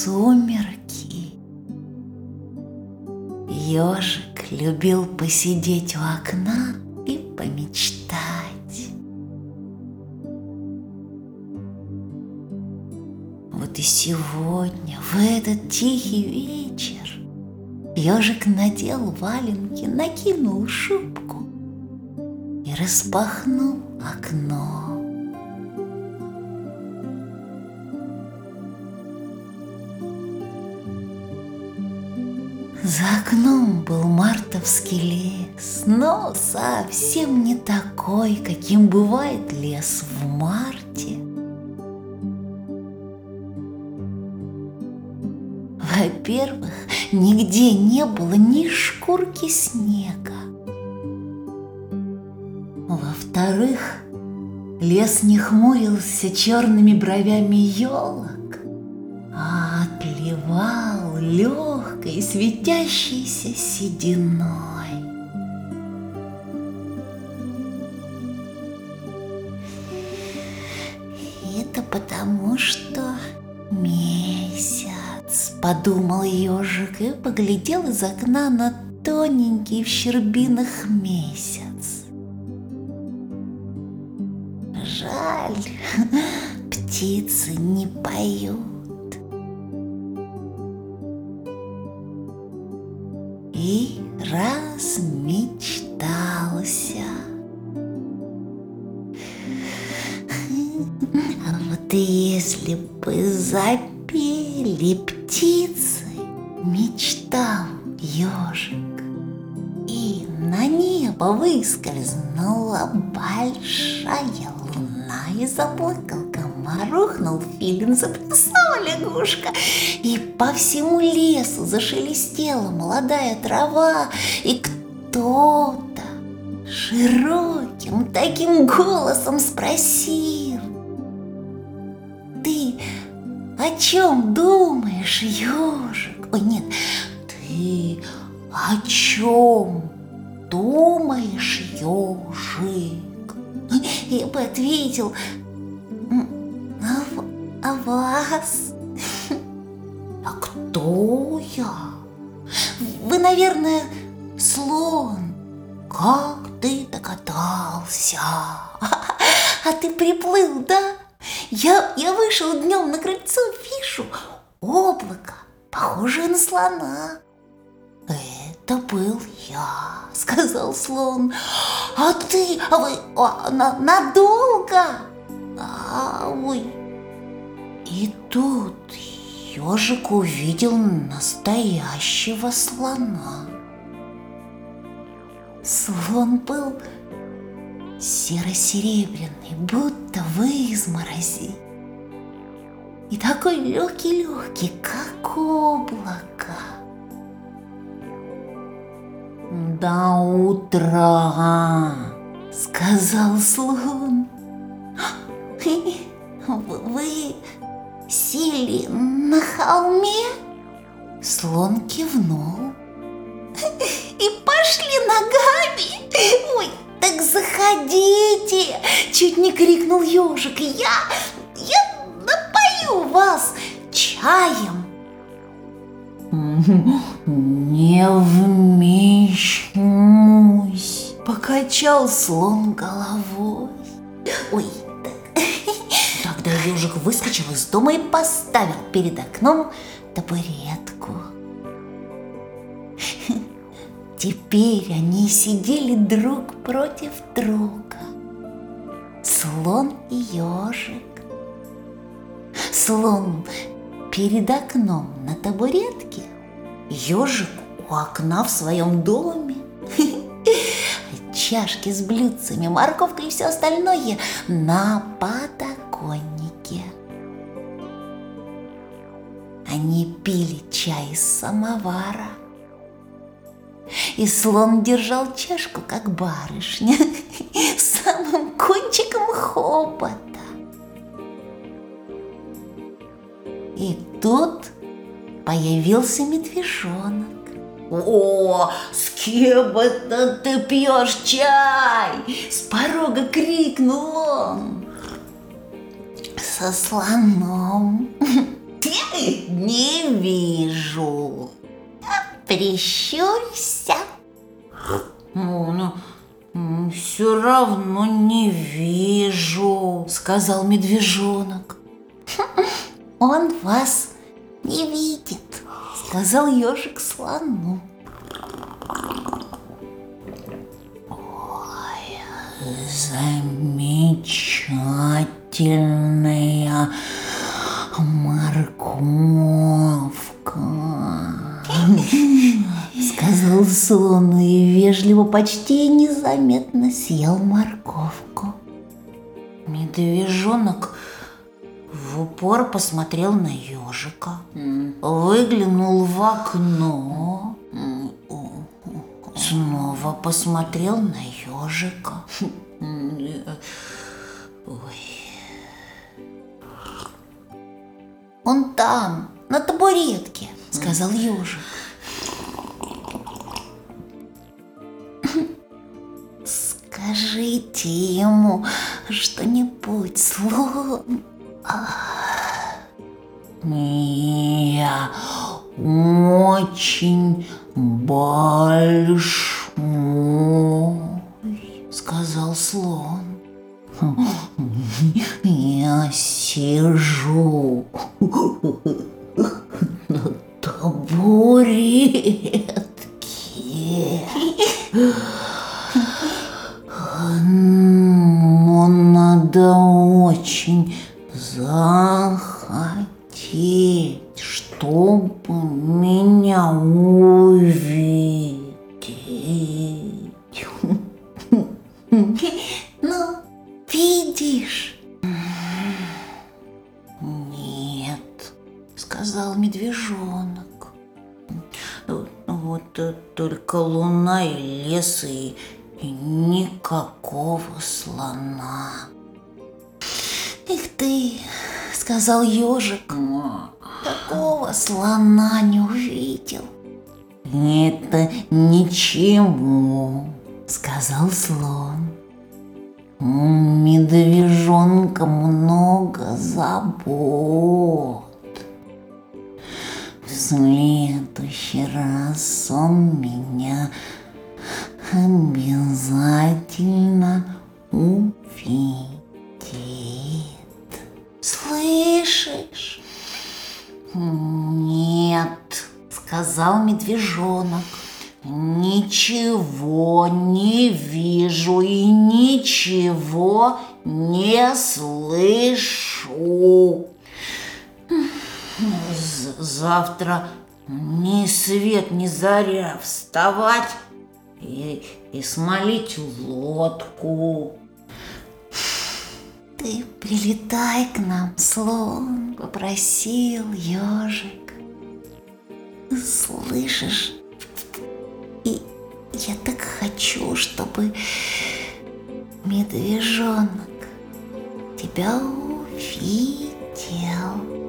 сумерки. Ежик любил посидеть у окна и помечтать. Вот и сегодня, в этот тихий вечер, ежик надел валенки, накинул шубку и распахнул окно. За окном был мартовский лес, но совсем не такой, каким бывает лес в марте. Во-первых, нигде не было ни шкурки снега. Во-вторых, лес не хмурился черными бровями елок, а отливал легкой светящейся сединой. Это потому, что месяц, подумал ежик и поглядел из окна на тоненький в щербинах месяц. Жаль, птицы не поют. И размечтался. А вот если бы запели птицы, мечтал ежик, и на небо выскользнула большая луна, и заплакал комар, ухнул филин, заплясала лягушка, и по всему лесу зашелестела молодая трава, и кто-то широким таким голосом спросил: «Ты о чем думаешь, ежик? Ой, нет, ты о чем думаешь, ежик?» И бы ответил: «А вас?» «А кто я? Вы, наверное, слон. Как ты догадался? А ты приплыл, да? Я вышел днем на крыльцо, вижу облако, похожее на слона». «Это был я», — сказал слон. «А вы надолго?» «Ой». И тут ежик увидел настоящего слона. Слон был серо-серебряный, будто в изморози, и такой легкий-легкий, как облако. «До утра», — сказал слон. «Вы сели на холме?» Слон кивнул. «И пошли ногами? Ой, так заходите!» Чуть не крикнул ежик. «Я напою вас чаем». «Не вмещусь», — покачал слон головой. «Ой, тогда ежик выскочил из дома и поставил перед окном табуретку. Теперь они сидели друг против друга, слон и ежик. Слон перед окном на табуретке, ежик у окна в своем доме. Чашки с блюдцами, морковкой и все остальное на подоконнике. Они пили чай из самовара, и слон держал чашку, как барышня, самым кончиком хобота. И тут появился медвежонок. «О, с кем это ты пьешь чай?» — с порога крикнул он. «Со слоном». Не вижу. Прищурься. Все равно не вижу, сказал медвежонок. Он вас не видит, сказал ежик слону. Ой, замечательная морковка, сказал слон и вежливо, почти незаметно съел морковку. Медвежонок в упор посмотрел на ежика, выглянул в окно, снова посмотрел на ежика. Он там, на табуретке, сказал ежик. Скажите ему что-нибудь, слон. Я очень большой, сказал слон. Я сижу на табуретке. Но надо очень захотеть, чтобы меня увидеть. Ну, видишь? Нет, сказал медвежонок. Вот только луна и лес, и никакого слона. Эх ты, сказал ежик, такого слона не увидел. Это ничего, сказал слон. У медвежонка много забот. В следующий раз он меня обязательно увидит. Слышишь? Нет, сказал медвежонок. Ничего не вижу и ничего не слышу. Завтра ни свет ни заря вставать и смолить лодку. Ты прилетай к нам, слон, попросил ежик. Слышишь? И я так хочу, чтобы медвежонок тебя увидел.